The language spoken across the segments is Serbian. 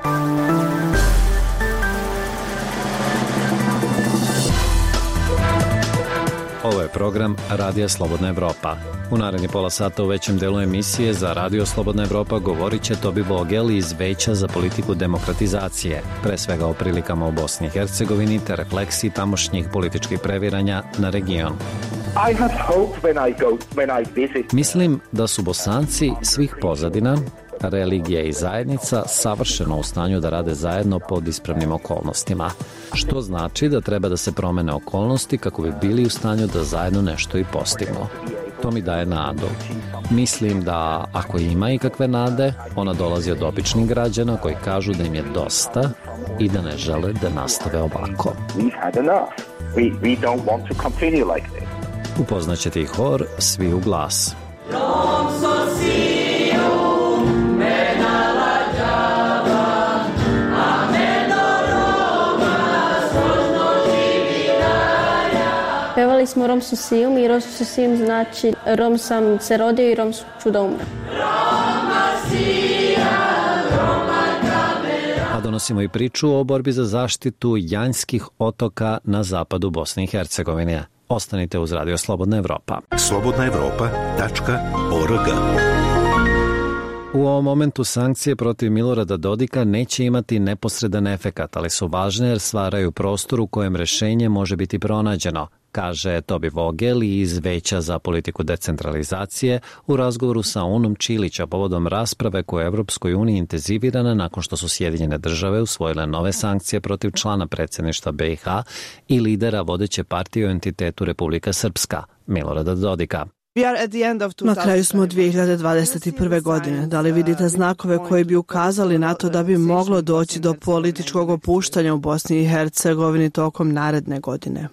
Ovo je program Radija Slobodna Evropa. U naredni pola sata u većem delu emisije za Radio Slobodna Evropa govorit će Tobi Vogel iz Veća za politiku demokratizacije, pre svega o prilikama u Bosni i Hercegovini te refleksiji tamošnjih političkih previranja na region. Mislim da su Bosanci svih pozadina, religija i zajednica savršeno u stanju da rade zajedno pod ispravnim okolnostima, što znači da treba da se promene okolnosti kako bi bili u stanju da zajedno nešto i postignu. To mi daje nadu. Mislim da ako ima ikakve nade, ona dolazi od običnih građana koji kažu da im je dosta i da ne žele da nastave ovako. Upoznaćete i hor Svi u glas. Pevali smo Rom su sijum i Rom su sijum znači Rom sam se rodio i Rom ću da umrem. A donosimo i priču o borbi za zaštitu Janjskih otoka na zapadu Bosne i Hercegovine. Ostanite uz Radio Slobodna Evropa. slobodnaevropa.org. U ovom momentu sankcije protiv Milorada Dodika neće imati neposredan efekat, ali su važne jer stvaraju prostor u kojem rešenje može biti pronađeno, kaže Tobi Vogel iz Veća za politiku decentralizacije u razgovoru sa Unom Čilića povodom rasprave koja je Evropskoj uniji intenzivirana nakon što su Sjedinjene države usvojile nove sankcije protiv člana predsjedništva BiH i lidera vodeće partije u entitetu Republika Srpska, Milorada Dodika. Na kraju smo 2021. godine. Da li vidite znakove koji bi ukazali na to da bi moglo doći do političkog opuštanja u Bosni i Hercegovini tokom naredne godine?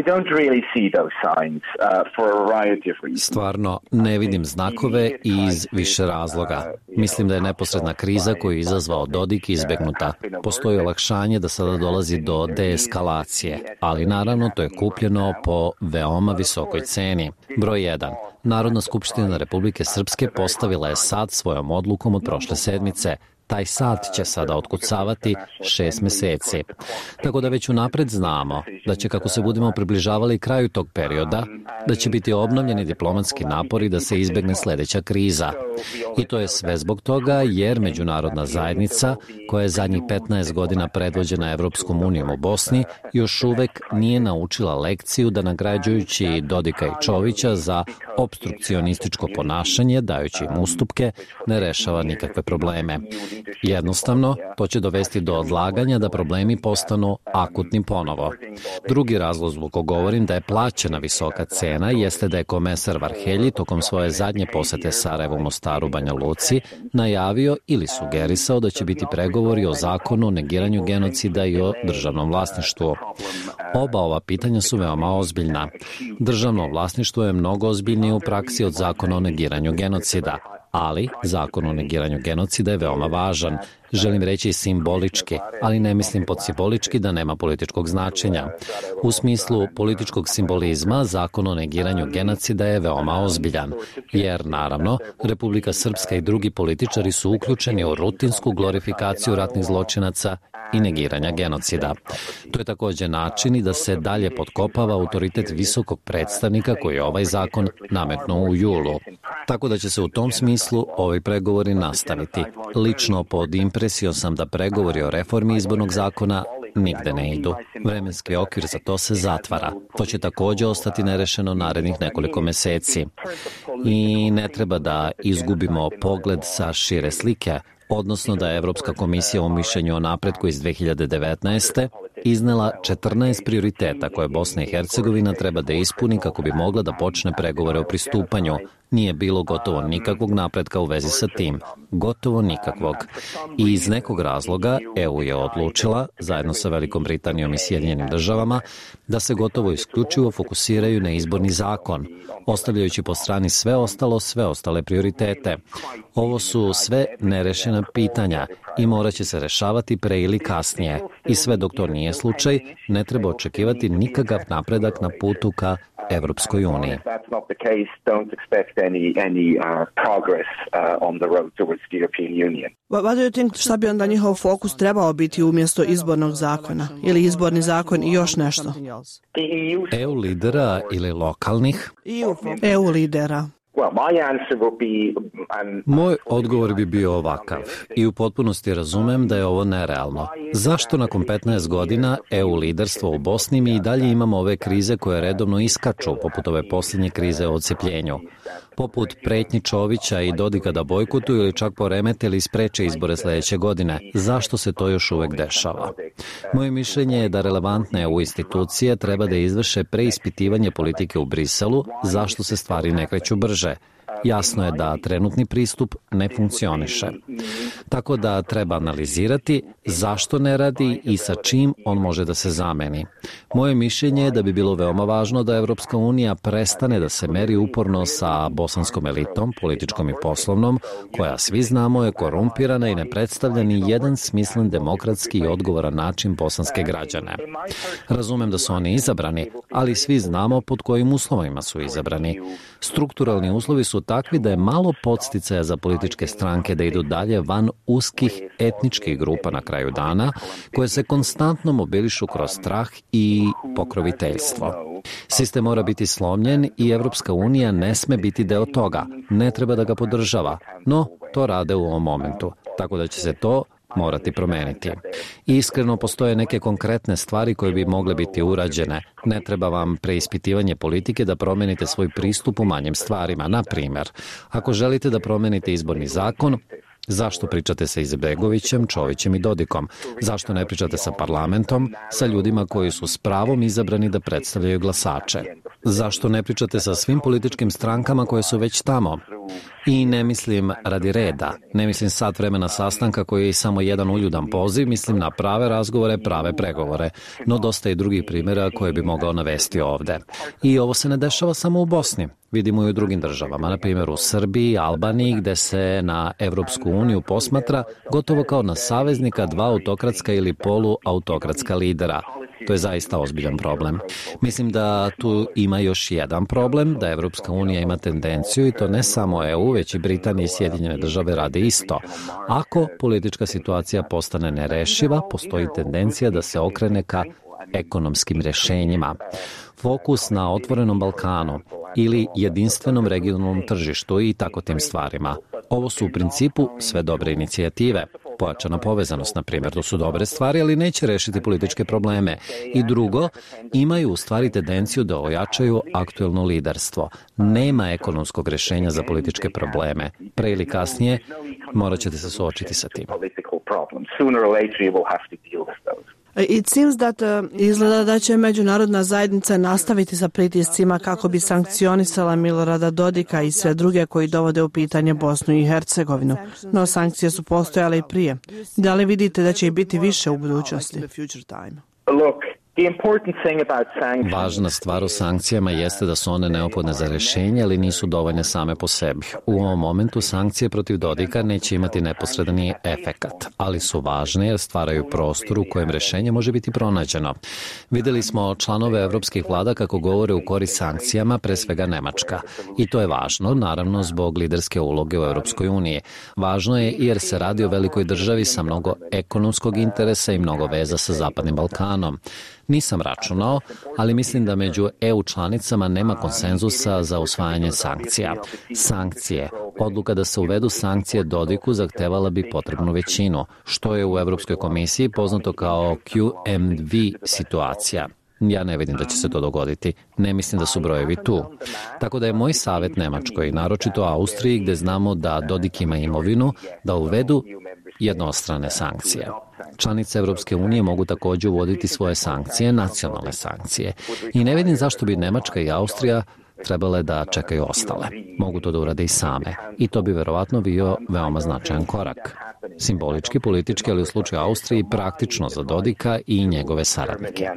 Stvarno ne vidim znakove iz više razloga. Mislim da je neposredna kriza koju je izazvao Dodik izbegnuta. Postoji olakšanje da sada dolazi do deeskalacije, ali naravno to je kupljeno po veoma visokoj ceni. Broj 1. Narodna skupština Republike Srpske postavila je sad svojom odlukom od prošle sedmice. Taj sat će sada otkucavati 6 meseci. Tako da već unapred znamo da će, kako se budemo približavali kraju tog perioda, da će biti obnovljeni diplomatski napori da se izbegne sledeća kriza. I to je sve zbog toga jer međunarodna zajednica, koja je zadnjih 15 godina predvođena Evropskom unijom u Bosni, još uvek nije naučila lekciju da nagrađujući Dodika i Čovića za opstrukcionističko ponašanje, dajući im ustupke, ne rešava nikakve probleme. Jednostavno, to će dovesti do odlaganja da problemi postanu akutni ponovo. Drugi razlog zbog kog govorim da je plaćena visoka cena jeste da je komesar Varhelji tokom svoje zadnje posete Sarajevu, Mostaru, Banja Luci najavio ili sugerisao da će biti pregovori o zakonu o negiranju genocida i o državnom vlasništvu. Oba ova pitanja su veoma ozbiljna. Državno vlasništvo je mnogo ozbiljnije u praksi od zakona o negiranju genocida. Ali zakon o negiranju genocida je veoma važan. Želim reći simbolički, ali ne mislim pod simbolički da nema političkog značenja. U smislu političkog simbolizma, zakon o negiranju genocida je veoma ozbiljan, jer naravno Republika Srpska i drugi političari su uključeni u rutinsku glorifikaciju ratnih zločinaca i negiranja genocida. To je također način i da se dalje potkopava autoritet visokog predstavnika koji je ovaj zakon nametnuo u julu. Tako da će se u tom smislu ovi pregovori nastaviti. Lično pod impresijom sam da pregovori o reformi izbornog zakona nigde ne idu. Vremenski okvir za to se zatvara. To će također ostati nerešeno narednih nekoliko meseci. I ne treba da izgubimo pogled sa šire slike, odnosno da je Evropska komisija u mišljenju o napretku iz 2019. iznela 14 prioriteta koje Bosna i Hercegovina treba da ispuni kako bi mogla da počne pregovore o pristupanju. Nije bilo gotovo nikakvog napretka u vezi sa tim. Gotovo nikakvog. I iz nekog razloga EU je odlučila, zajedno sa Velikom Britanijom i Sjedinjenim državama, da se gotovo isključivo fokusiraju na izborni zakon, ostavljajući po strani sve ostale prioritete. Ovo su sve nerešena pitanja i morat će se rešavati pre ili kasnije. I sve dok to nije slučaj, ne treba očekivati nikakav napredak na putu ka Evropskoj uniji. Šta bi onda njihov fokus trebao biti umjesto izbornog zakona? Ili izborni zakon i još nešto? EU lidera ili lokalnih? EU lidera. Moj odgovor bi bio ovakav i u potpunosti razumem da je ovo nerealno. Zašto nakon 15 godina EU liderstva u Bosni mi i dalje imamo ove krize koje redovno iskaču, poput ove posljednje krize o odcepljenju? Poput pretnji Čovića i Dodika da bojkotuju ili čak poremete ili spreče izbore sljedeće godine. Zašto se to još uvek dešava? Moje mišljenje je da relevantne EU institucije treba da izvrše preispitivanje politike u Briselu, zašto se stvari ne kreću brže. Jasno je da trenutni pristup ne funkcioniše. Tako da treba analizirati zašto ne radi i sa čim on može da se zameni. Moje mišljenje je da bi bilo veoma važno da Evropska unija prestane da se meri uporno sa bosanskom elitom, političkom i poslovnom, koja svi znamo je korumpirana i ne predstavlja ni jedan smislen demokratski i odgovoran način bosanske građane. Razumem da su oni izabrani, ali svi znamo pod kojim uslovima su izabrani. Strukturalni uslovi su takvi da je malo podsticaja za političke stranke da idu dalje van uskih etničkih grupa na kraju dana, koje se konstantno mobilišu kroz strah i pokroviteljstvo. Sistem mora biti slomljen i Evropska unija ne sme biti deo toga. Ne treba da ga podržava, no to rade u ovom momentu, tako da će se to morati promeniti. Iskreno postoje neke konkretne stvari koje bi mogle biti urađene. Ne treba vam preispitivanje politike da promenite svoj pristup u manjim stvarima. Na primer, ako želite da promenite izborni zakon, zašto pričate sa Izetbegovićem, Čovićem i Dodikom? Zašto ne pričate sa parlamentom, sa ljudima koji su s pravom izabrani da predstavljaju glasače? Zašto ne pričate sa svim političkim strankama koje su već tamo? I ne mislim radi reda, ne mislim sat vremena sastanka koji je samo jedan uljudan poziv, mislim na prave razgovore, prave pregovore, no dosta i drugih primjera koje bi mogao navesti ovde. I ovo se ne dešava samo u Bosni, vidimo i u drugim državama, na primjer u Srbiji, Albaniji, gde se na Evropsku uniju posmatra gotovo kao na saveznika dva autokratska ili poluautokratska lidera. To je zaista ozbiljan problem. Mislim da tu ima još jedan problem, da Evropska unija ima tendenciju, i to ne samo EU, već i Britanija i Sjedinjene države rade isto. Ako politička situacija postane nerešiva, postoji tendencija da se okrene ka ekonomskim rešenjima. Fokus na otvorenom Balkanu ili jedinstvenom regionalnom tržištu i tako tim stvarima. Ovo su u principu sve dobre inicijative. Pojačana povezanost, na primjer, to su dobre stvari, ali neće rešiti političke probleme. I drugo, imaju u stvari tendenciju da ojačaju aktuelno liderstvo. Nema ekonomskog rešenja za političke probleme. Pre ili kasnije morat ćete se suočiti sa tim. It seems that izgleda da će međunarodna zajednica nastaviti sa pritiscima kako bi sankcionisala Milorada Dodika i sve druge koji dovode u pitanje Bosnu i Hercegovinu. No sankcije su postojale i prije. Da li vidite da će ih biti više u budućnosti? Važna stvar u sankcijama jeste da su one neophodne za rešenje, ali nisu dovoljne same po sebi. U ovom momentu sankcije protiv Dodika neće imati neposredni efekat, ali su važne jer stvaraju prostor u kojem rešenje može biti pronađeno. Videli smo članove evropskih vlada kako govore u korist sankcijama, pre svega Nemačka. I to je važno, naravno, zbog liderske uloge u Evropskoj uniji. Važno je jer se radi o velikoj državi sa mnogo ekonomskog interesa i mnogo veza sa Zapadnim Balkanom. Nisam računao, ali mislim da među EU članicama nema konsenzusa za usvajanje sankcija. Sankcije. Odluka da se uvedu sankcije Dodiku zahtevala bi potrebnu većinu, što je u Evropskoj komisiji poznato kao QMV situacija. Ja ne vidim da će se to dogoditi. Ne mislim da su brojevi tu. Tako da je moj savjet Nemačkoj, naročito Austriji, gde znamo da Dodik ima imovinu, da uvedu jednostrane sankcije. Članice Evropske unije mogu također uvoditi svoje sankcije, nacionalne sankcije. I ne vidim zašto bi Nemačka i Austrija trebale da čekaju ostale. Mogu to da urade i same. I to bi verovatno bio veoma značajan korak. Simbolički, politički, ali u slučaju Austriji praktično za Dodika i njegove saradnike.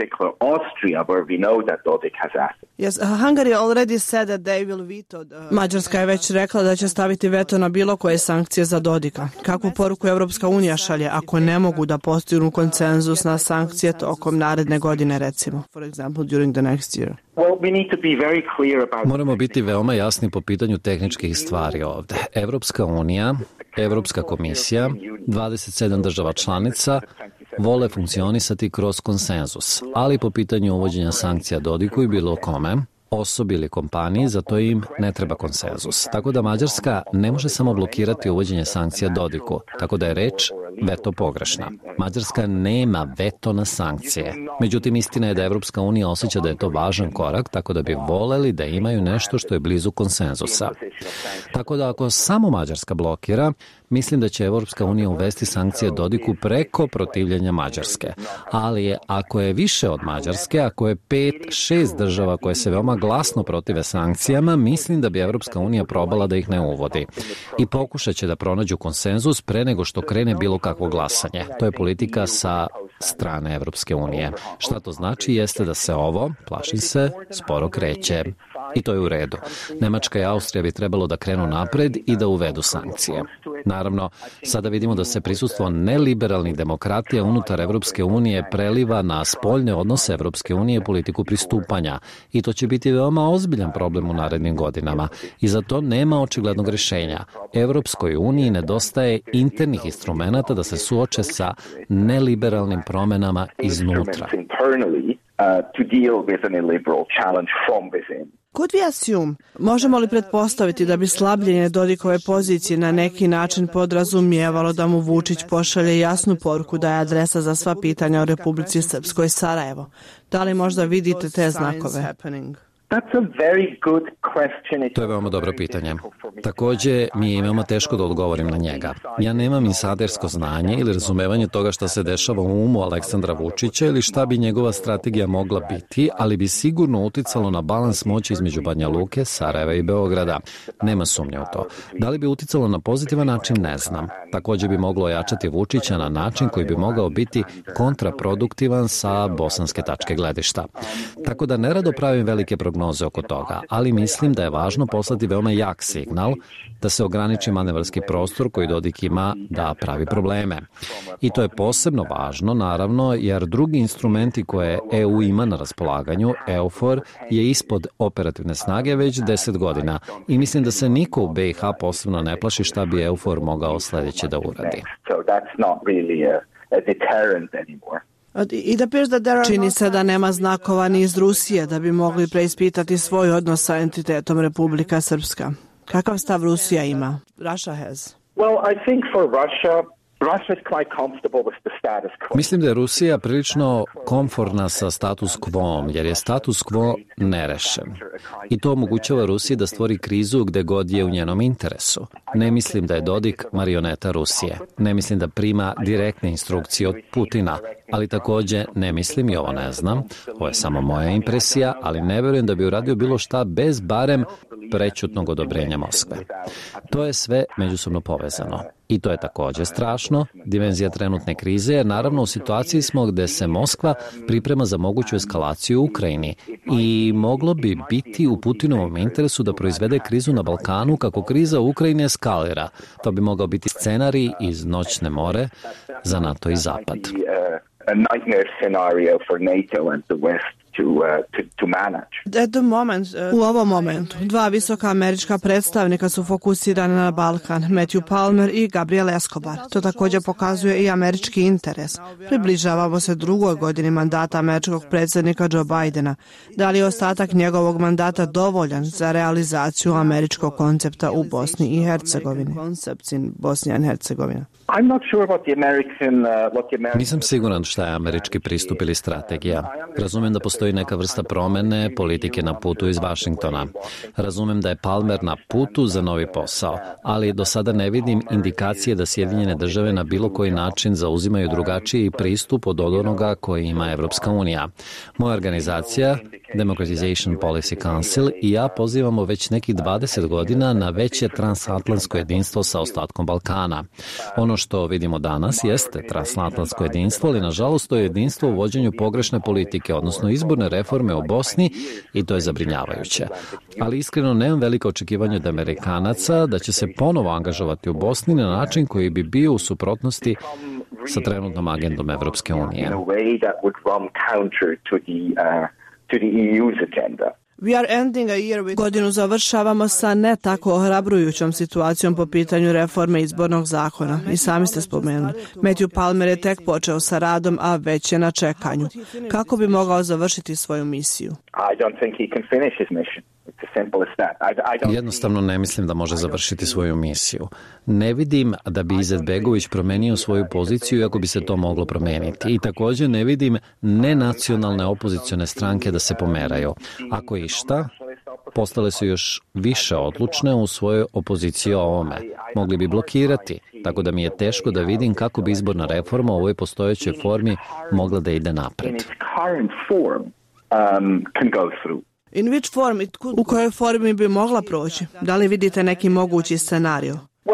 Mađarska je već rekla da će staviti veto na bilo koje sankcije za Dodika. Kakvu poruku Evropska unija šalje ako ne mogu da postignu konsenzus na sankcije tokom naredne godine, recimo? For example, during the next year. Moramo biti veoma jasni po pitanju tehničkih stvari ovde. Evropska unija, Evropska komisija, 27 država članica vole funkcionisati kroz konsenzus, ali po pitanju uvođenja sankcija Dodiku i bilo kome, osobi ili kompaniji, za to im ne treba konsenzus. Tako da Mađarska ne može samo blokirati uvođenje sankcija Dodiku, tako da je reč veto pogrešna. Mađarska nema veto na sankcije. Međutim, istina je da Evropska unija osjeća da je to važan korak, tako da bi voleli da imaju nešto što je blizu konsenzusa. Tako da ako samo Mađarska blokira, mislim da će Evropska unija uvesti sankcije Dodiku preko protivljenja Mađarske. Ali ako je više od Mađarske, ako je 5-6 država koje se veoma glasno protive sankcijama, mislim da bi Evropska unija probala da ih ne uvodi. I pokušat će da pronađu konsenzus pre nego što krene bilo kakvo glasanje. To je politika sa strane Evropske unije. Šta to znači jeste da se ovo, plašim se, sporo kreće. I to je u redu. Nemačka i Austrija bi trebalo da krenu napred i da uvedu sankcije. Naravno, sada vidimo da se prisustvo neliberalnih demokratija unutar Evropske unije preliva na spoljne odnose Evropske unije i politiku pristupanja. I to će biti veoma ozbiljan problem u narednim godinama. I za to nema očiglednog rešenja. Evropskoj uniji nedostaje internih instrumenata da se suoče sa neliberalnim promenama iznutra. Could we assume, možemo li pretpostaviti da bi slabljenje Dodikove pozicije na neki način podrazumijevalo da mu Vučić pošalje jasnu poruku da je adresa za sva pitanja o Republici Srpskoj Sarajevo? Da li možda vidite te znakove? To je veoma dobro pitanje. Takođe, mi je veoma teško da odgovorim na njega. Ja nemam insidersko znanje ili razumevanje toga šta se dešava u umu Aleksandra Vučića ili šta bi njegova strategija mogla biti, ali bi sigurno uticalo na balans moći između Banja Luke, Sarajeva i Beograda. Nema sumnje u to. Da li bi uticalo na pozitivan način, ne znam. Takođe bi moglo ojačati Vučića na način koji bi mogao biti kontraproduktivan sa bosanske tačke gledišta. Tako da nerado pravim velike prognoze oko toga, ali mislim da je važno poslati veoma jak signal da se ograniči manevarski prostor koji Dodik ima da pravi probleme. I to je posebno važno, naravno, jer drugi instrumenti koje EU ima na raspolaganju, EUFOR, je ispod operativne snage već 10 godina i mislim da se niko u BiH posebno ne plaši šta bi EUFOR mogao sledeće da uradi. Čini se da nema znakova ni iz Rusije da bi mogli preispitati svoj odnos sa entitetom Republika Srpska. Kakav stav Rusija ima? Russia has. Mislim da je Rusija prilično komforna sa status quo, jer je status quo nerešen. I to omogućava Rusiji da stvori krizu gde god je u njenom interesu. Ne mislim da je Dodik marioneta Rusije. Ne mislim da prima direktne instrukcije od Putina, ali takođe ne mislim, i ovo ne znam, ovo je samo moja impresija, ali ne verujem da bi uradio bilo šta bez barem prećutnog odobrenja Moskve. To je sve međusobno povezano. I to je takođe strašno, dimenzija trenutne krize, jer naravno u situaciji smo gde se Moskva priprema za moguću eskalaciju u Ukrajini i moglo bi biti u Putinovom interesu da proizvede krizu na Balkanu kako kriza u Ukrajini eskalira. To bi mogao biti scenarij iz Noćne more za NATO i Zapad. U ovom momentu, dva visoka američka predstavnika su fokusirane na Balkan, Matthew Palmer i Gabriel Escobar. To također pokazuje i američki interes. Približavamo se drugoj godini mandata američkog predsjednika Joe Bidena. Da li je ostatak njegovog mandata dovoljan za realizaciju američkog koncepta u Bosni i Hercegovini? Nisam siguran šta je američki pristup ili strategija. Razumem da postoji neka vrsta promene politike na putu iz Vašingtona. Razumem da je Palmer na putu za novi posao, ali do sada ne vidim indikacije da Sjedinjene države na bilo koji način zauzimaju drugačiji pristup od onoga koji ima Evropska unija. Moja organizacija, Democratization Policy Council, i ja pozivamo već nekih 20 godina na veće transatlantsko jedinstvo sa ostatkom Balkana. Ono što vidimo danas jeste transatlantsko jedinstvo, ali nažalost to je jedinstvo u vođenju pogrešne politike, odnosno izborne reforme u Bosni, i to je zabrinjavajuće. Ali iskreno nemam velika očekivanja od Amerikanaca da će se ponovo angažovati u Bosni na način koji bi bio u suprotnosti sa trenutnom agendom Evropske unije. Godinu završavamo sa ne tako ohrabrujućom situacijom po pitanju reforme izbornog zakona. I sami ste spomenuli. Matthew Palmer je tek počeo sa radom, a već je na čekanju. Kako bi mogao završiti svoju misiju? Jednostavno ne mislim da može završiti svoju misiju. Ne vidim da bi Izetbegović promenio svoju poziciju iako bi se to moglo promeniti. I također ne vidim nenacionalne opozicione stranke da se pomeraju. Ako je išta, postale su još više odlučne u svojoj opoziciji o ovome. Mogli bi blokirati, tako da mi je teško da vidim kako bi izborna reforma u ovoj postojećoj formi mogla da ide napred. U kojoj formi bi mogla proći? Da li vidite neki mogući scenarij?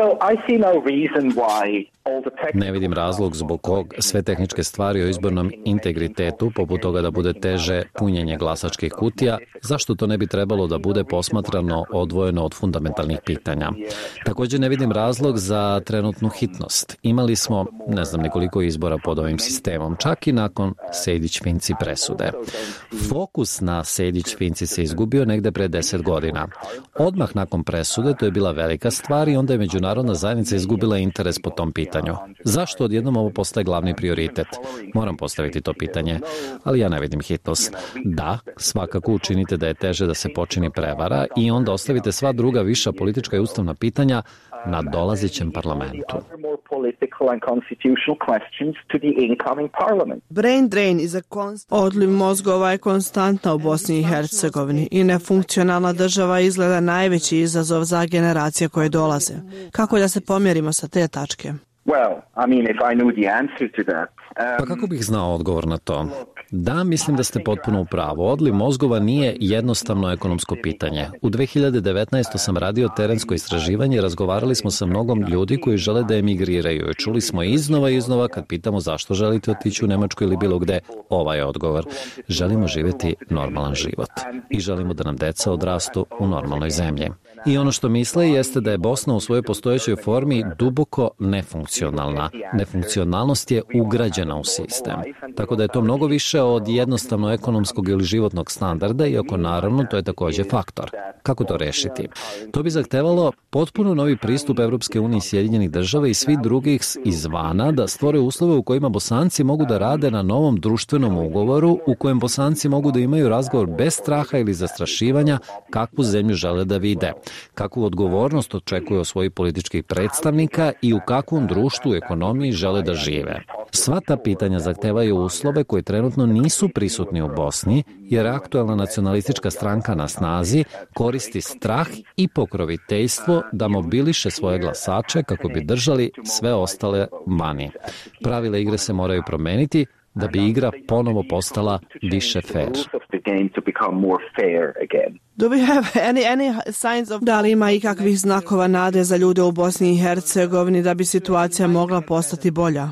Ne vidim razlog zbog kog sve tehničke stvari o izbornom integritetu, poput toga da bude teže punjenje glasačkih kutija, zašto to ne bi trebalo da bude posmatrano odvojeno od fundamentalnih pitanja. Također ne vidim razlog za trenutnu hitnost. Imali smo, ne znam nekoliko izbora pod ovim sistemom, čak i nakon Sejdić-Finci presude. Fokus na Sejdić-Finci se izgubio negde pre 10 godina. Odmah nakon presude to je bila velika stvar i onda je međunarodna zajednica izgubila interes po tom pitanju. Zašto odjednom ovo postaje glavni prioritet? Moram postaviti to pitanje, ali ja ne vidim hitnost. Da, svakako učinite da je teže da se počini prevara i onda ostavite sva druga viša politička i ustavna pitanja na dolazećem parlamentu. Brain drain odliv mozgova je konstantna u Bosni i Hercegovini i nefunkcionalna država izgleda najveći izazov za generacije koje dolaze. Kako da se pomjerimo sa te tačke? Pa kako bih znao odgovor na to? Da, mislim da ste potpuno u pravu. Odliv mozgova nije jednostavno ekonomsko pitanje. U 2019. sam radio terensko istraživanje i razgovarali smo sa mnogom ljudi koji žele da emigriraju. I čuli smo iznova kad pitamo zašto želite otići u Nemačku ili bilo gde, ovaj je odgovor. Želimo živjeti normalan život i želimo da nam deca odrastu u normalnoj zemlji. I ono što misle jeste da je Bosna u svojoj postojećoj formi duboko nefunkcionalna. Nefunkcionalnost je ugrađena u sistem. Tako da je to mnogo više od jednostavno ekonomskog ili životnog standarda, iako naravno to je također faktor. Kako to rešiti? To bi zahtevalo potpuno novi pristup Evropske unije i Sjedinjenih država i svi drugih izvana da stvore uslove u kojima Bosanci mogu da rade na novom društvenom ugovoru u kojem Bosanci mogu da imaju razgovor bez straha ili zastrašivanja kakvu zemlju žele da vide, kakvu odgovornost očekuju od svojih političkih predstavnika i u kakvom društvu i ekonomiji žele da žive. Sva ta pitanja zahtevaju uslove koji trenutno nisu prisutni u Bosni, jer aktuelna nacionalistička stranka na snazi koristi strah i pokroviteljstvo da mobiliše svoje glasače kako bi držali sve ostale vani. Pravila igre se moraju promeniti da bi igra ponovo postala više fair. Da li ima ikakvih znakova nade za ljude u Bosni i Hercegovini da bi situacija mogla postati bolja?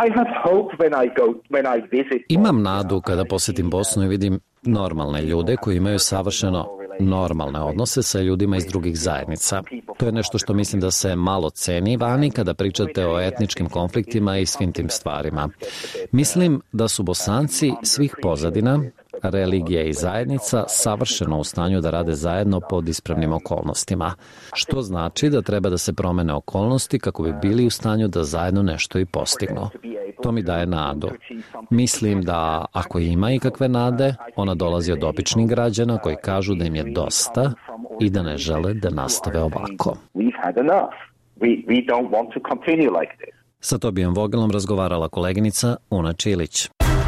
Imam nadu kada posjetim Bosnu i vidim normalne ljude koji imaju savršeno normalne odnose sa ljudima iz drugih zajednica. To je nešto što mislim da se malo ceni vani kada pričate o etničkim konfliktima i svim tim stvarima. Mislim da su Bosanci svih pozadina, religija i zajednica savršeno u stanju da rade zajedno pod ispravnim okolnostima, što znači da treba da se promene okolnosti kako bi bili u stanju da zajedno nešto i postignu. To mi daje nadu. Mislim da ako ima ikakve nade, ona dolazi od običnih građana koji kažu da im je dosta i da ne žele da nastave ovako. Sa Tobijom Vogelom razgovarala koleginica Una Čilić.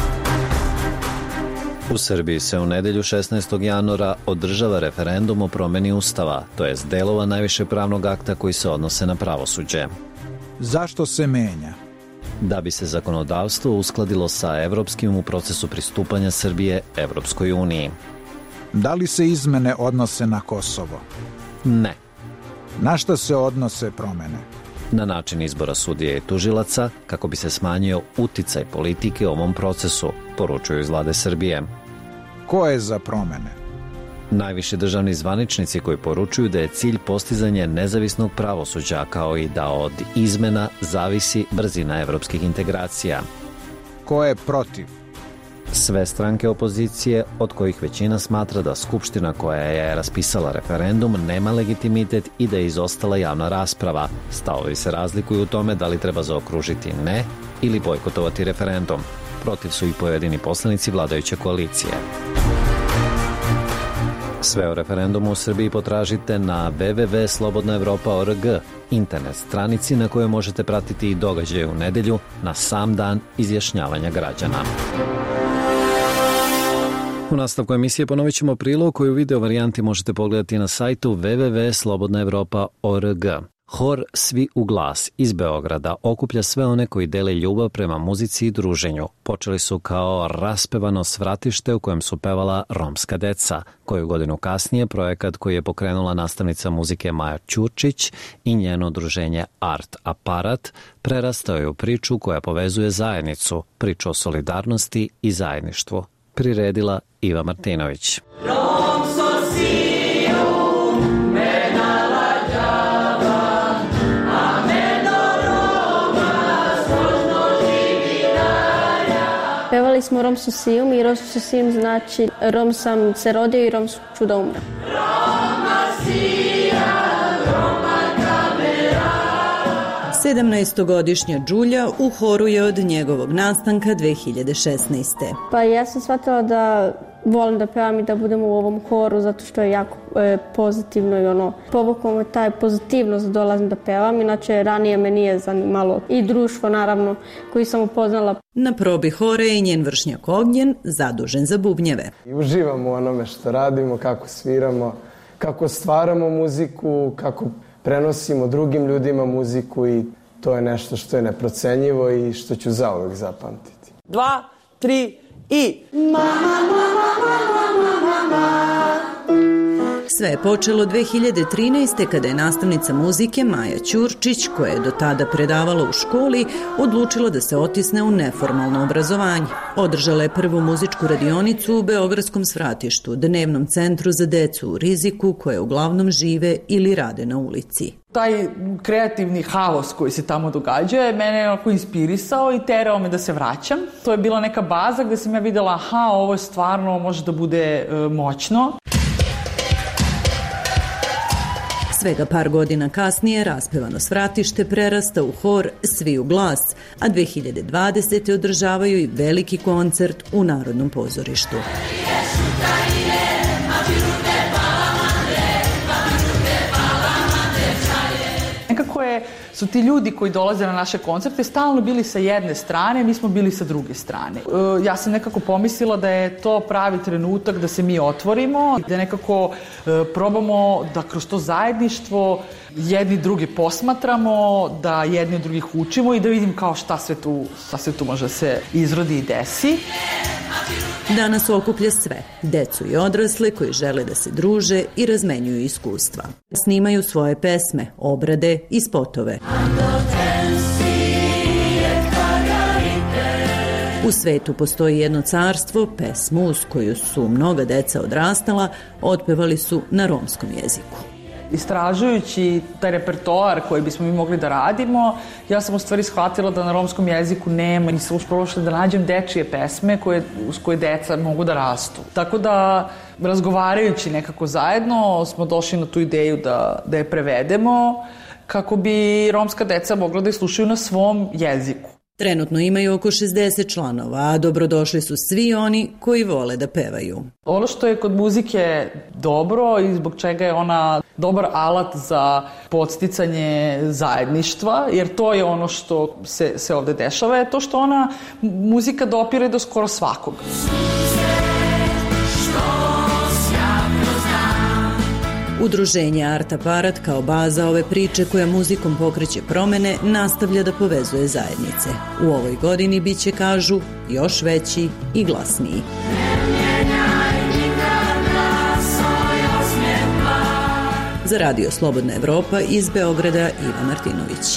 U Srbiji se u nedelju 16. januara održava referendum o promeni Ustava, to jest delova najviše pravnog akta koji se odnose na pravosuđe. Zašto se menja? Da bi se zakonodavstvo uskladilo sa evropskim u procesu pristupanja Srbije Evropskoj uniji. Da li se izmene odnose na Kosovo? Ne. Na šta se odnose promene? Na način izbora sudija i tužilaca kako bi se smanjio uticaj politike u ovom procesu, poručuju iz vlade Srbije. Ko je za promene? Najviši državni zvaničnici koji poručuju da je cilj postizanje nezavisnog pravosuđa kao i da od izmena zavisi brzina evropskih integracija. Ko je protiv? Sve stranke opozicije, od kojih većina smatra da Skupština koja je raspisala referendum nema legitimitet i da je izostala javna rasprava. Stavovi se razlikuju u tome da li treba zaokružiti ne ili bojkotovati referendum. Protiv su i pojedini poslanici vladajuće koalicije. Sve o referendumu u Srbiji potražite na www.slobodnaevropa.org, internet stranici na kojoj možete pratiti i događaje u nedelju na sam dan izjašnjavanja građana. U nastavku emisije ponovit ćemo prilog koju u video varijanti možete pogledati na sajtu www.slobodnaevropa.org. Hor Svi u glas iz Beograda okuplja sve one koji dele ljubav prema muzici i druženju. Počeli su kao raspevano svratište u kojem su pevala romska deca. Koju godinu kasnije projekat koji je pokrenula nastavnica muzike Maja Ćurčić i njeno udruženje Art Aparat prerastao je u priču koja povezuje zajednicu, priču o solidarnosti i zajedništvu. Priredila Iva Martinović. Pevali smo Rom su sijum i Rom su sijum znači Rom sam se rodio i Rom ću da umrem. 17-godišnja Đulja u horu je od njegovog nastanka 2016. Pa ja sam shvatila da volim da pevam i da budem u ovom horu zato što je jako pozitivno i povuklo me taj pozitivnost da dolazim da pevam, inače ranije me nije zanimalo i društvo naravno koji sam upoznala. Na probi hore je i njen vršnjak Ognjen zadužen za bubnjeve. Uživamo u onome što radimo, kako sviramo, kako stvaramo muziku, kako prenosimo drugim ljudima muziku i to je nešto što je neprocenjivo i što ću zauvek zapamtiti. 2, 3 i... Sve je počelo 2013. kada je nastavnica muzike Maja Ćurčić, koja je do tada predavala u školi, odlučila da se otisne u neformalno obrazovanje. Održala je prvu muzičku radionicu u beogradskom svratištu, dnevnom centru za decu u riziku, koje uglavnom žive ili rade na ulici. Taj kreativni haos koji se tamo događa je mene onako inspirisao i terao me da se vraćam. To je bila neka baza gde sam ja videla, ovo je stvarno može da bude moćno. Svega par godina kasnije raspevano svratište prerasta u hor Svi u glas, a 2020. održavaju i veliki koncert u Narodnom pozorištu. Nekako su ti ljudi koji dolaze na naše koncerte stalno bili sa jedne strane, mi smo bili sa druge strane. Ja sam nekako pomislila da je to pravi trenutak da se mi otvorimo, da nekako probamo da kroz to zajedništvo jedni drugi posmatramo, da jedni od drugih učimo i da vidim kao šta sve tu može se izrodi i desi. Danas okuplja sve, decu i odrasle koji žele da se druže i razmenjuju iskustva. Snimaju svoje pesme, obrade i spotove. U svetu postoji jedno carstvo, pesmu uz koju su mnoga deca odrastala, otpevali su na romskom jeziku. Istražujući taj repertoar koji bismo mi mogli da radimo, ja sam u stvari shvatila da na romskom jeziku nema, nisam uspela da nađem dečije pesme uz koje deca mogu da rastu. Tako da, razgovarajući nekako zajedno, smo došli na tu ideju da je prevedemo kako bi romska deca mogla da je slušaju na svom jeziku. Trenutno imaju oko 60 članova, a dobrodošli su svi oni koji vole da pevaju. Ono što je kod muzike dobro i zbog čega je ona dobar alat za podsticanje zajedništva, jer to je ono što se ovde dešava, je to što ona muzika dopire do skoro svakog. Udruženje Art Aparat kao baza ove priče koja muzikom pokreće promene nastavlja da povezuje zajednice. U ovoj godini biće, kažu, još veći i glasniji. Za Radio Slobodna Evropa iz Beograda Iva Martinović.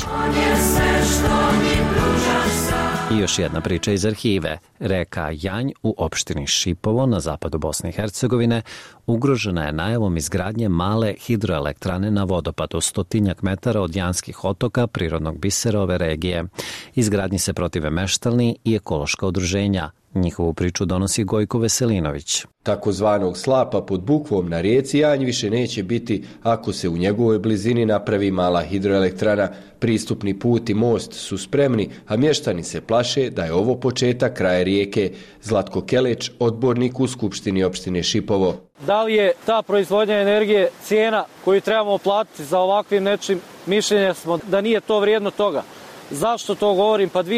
I još jedna priča iz arhive. Reka Janj u opštini Šipovo na zapadu Bosne i Hercegovine ugrožena je najavom izgradnje male hidroelektrane na vodopadu 100 metara od Janskih otoka, prirodnog bisera ove regije. Izgradnji se protive meštalni i ekološka udruženja. Njihovu priču donosi Gojko Veselinović. Takozvanog slapa pod Bukvom na rijeci Janj više neće biti ako se u njegovoj blizini napravi mala hidroelektrana. Pristupni put i most su spremni, a mještani se plaše da je ovo početak kraja rijeke. Zlatko Keleć, odbornik u Skupštini opštine Šipovo. Da li je ta proizvodnja energije cijena koju trebamo platiti za ovakvim nečim? Mišljenja smo da nije to vrijedno toga. Zašto to govorim? Pa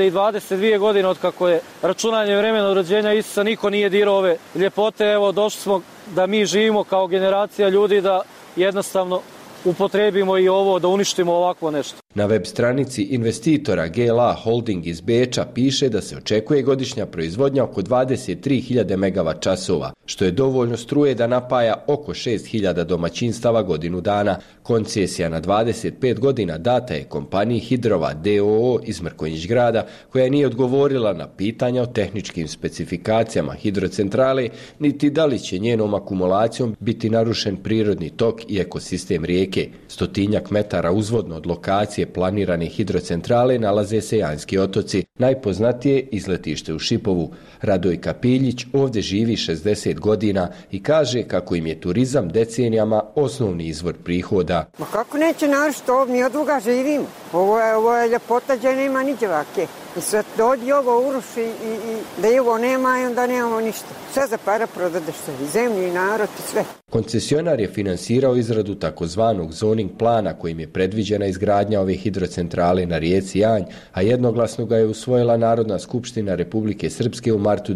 2022 godine od kako je računanje vremena rođenja Isusa niko nije dirao ove ljepote. Evo došli smo da mi živimo kao generacija ljudi da jednostavno upotrebimo i ovo, da uništimo ovakvo nešto. Na web stranici investitora GLA Holding iz Beča piše da se očekuje godišnja proizvodnja oko 23.000 MWh, što je dovoljno struje da napaja oko 6.000 domaćinstava godinu dana. Koncesija na 25 godina data je kompaniji Hidrova d.o.o. iz Mrkonjić grada, koja nije odgovorila na pitanja o tehničkim specifikacijama hidrocentrale, niti da li će njenom akumulacijom biti narušen prirodni tok i ekosistem rijeke. 100 metara uzvodno od lokacije planirane hidrocentrale nalaze se Janjski otoci, najpoznatije izletište u Šipovu. Radojka Piljić ovdje živi 60 godina i kaže kako im je turizam decenijama osnovni izvor prihoda. Ma kako neće narušiti, mi od duga živimo. Ovo je ljepota gdje nema niđe vake. I sve dođi ovo uruši i da i ovo nema i onda nemamo ništa. Sve za para prodadeš se, i zemlju i narod i sve. Koncesionar je finansirao izradu takozvanog zoning plana kojim je predviđena izgradnja ove hidrocentrale na rijeci Janj, a jednoglasno ga je usvojila Narodna skupština Republike Srpske u martu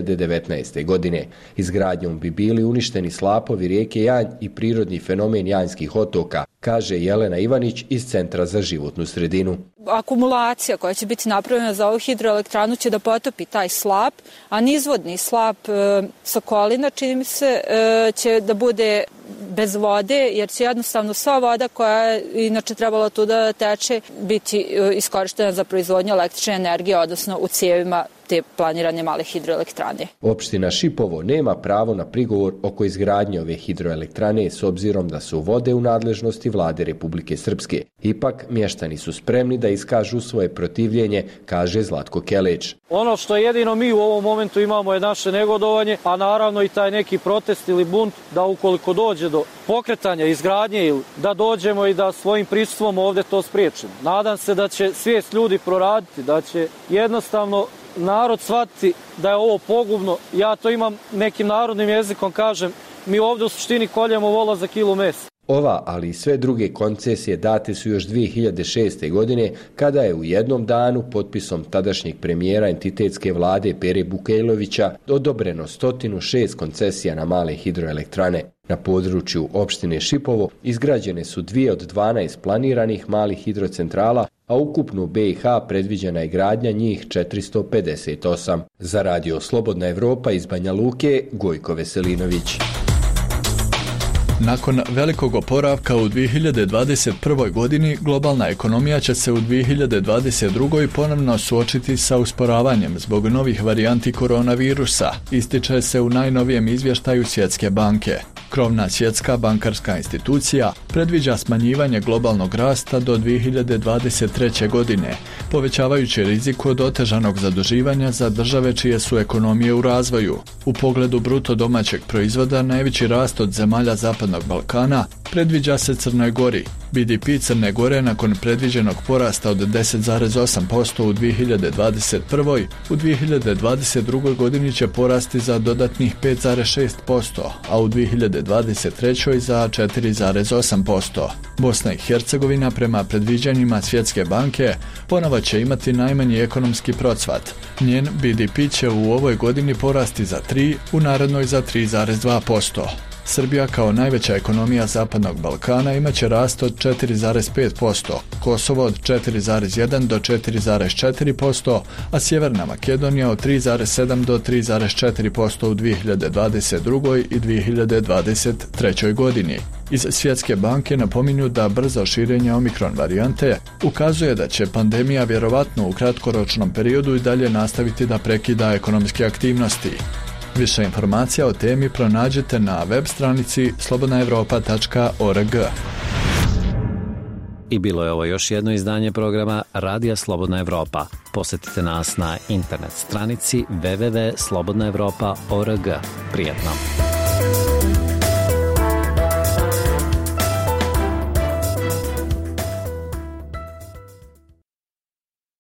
2019. godine. Izgradnjom bi bili uništeni slapovi rijeke Janj i prirodni fenomen Janjskih otoka, kaže Jelena Ivanić iz Centra za životnu sredinu. Akumulacija koja će biti napravljena za ovu hidroelektranu će da potopi taj slap, a nizvodni slap Sokolina, čini mi se, će da bude bez vode, jer će jednostavno sva voda koja je inače trebala tu da teče biti iskorištena za proizvodnju električne energije, odnosno u cijevima te planirane male hidroelektrane. Opština Šipovo nema pravo na prigovor oko izgradnje ove hidroelektrane s obzirom da su vode u nadležnosti Vlade Republike Srpske. Ipak, mještani su spremni da iskažu svoje protivljenje, kaže Zlatko Keleć. Ono što jedino mi u ovom momentu imamo je naše negodovanje, a naravno i taj neki protest ili bunt da ukoliko dođe do pokretanja, izgradnje ili da dođemo i da svojim prisustvom ovdje to spriječimo. Nadam se da će svijest ljudi proraditi, da će jednostavno narod shvatiti da je ovo pogubno. Ja to imam nekim narodnim jezikom, kažem, mi ovdje u suštini koljemo vola za kilu mesa. Ova, ali i sve druge koncesije date su još 2006. godine, kada je u jednom danu potpisom tadašnjeg premijera entitetske vlade Pere Bukejlovića odobreno 106 koncesija na male hidroelektrane. Na području opštine Šipovo izgrađene su 2 od 12 planiranih malih hidrocentrala, a ukupno u BiH predviđena je gradnja njih 458. Za Radio Slobodna Evropa iz Banja Luke, Gojko Veselinović. Nakon velikog oporavka u 2021. godini, globalna ekonomija će se u 2022. ponovno suočiti sa usporavanjem zbog novih varijanti koronavirusa, ističe se u najnovijem izvještaju Svjetske banke. Krovna svjetska bankarska institucija predviđa smanjivanje globalnog rasta do 2023. godine, povećavajući rizik od otežanog zaduživanja za države čije su ekonomije u razvoju. U pogledu bruto domaćeg proizvoda najveći rast od zemalja Zapadnog Balkana predviđa se Crnoj Gori. BDP Crne Gore nakon predviđenog porasta od 10,8% u 2021. u 2022. godini će porasti za dodatnih 5,6%, a u 2023. za 4,8%. Bosna i Hercegovina prema predviđanjima Svjetske banke ponovo će imati najmanji ekonomski procvat. Njen BDP će u ovoj godini porasti za 3, u narednoj za 3,2%. Srbija kao najveća ekonomija Zapadnog Balkana imaće rast od 4,5%, Kosovo od 4,1 do 4,4%, a Sjeverna Makedonija od 3,7 do 3,4% u 2022. i 2023. godini. Iz Svjetske banke napominju da brzo širenje omikron varijante ukazuje da će pandemija vjerovatno u kratkoročnom periodu i dalje nastaviti da prekida ekonomske aktivnosti. Više informacija o temi pronađete na web stranici slobodnaevropa.org. I bilo je ovo još jedno izdanje programa Radija Slobodna Evropa. Posetite nas na internet stranici www.slobodnaevropa.org. Prijetno!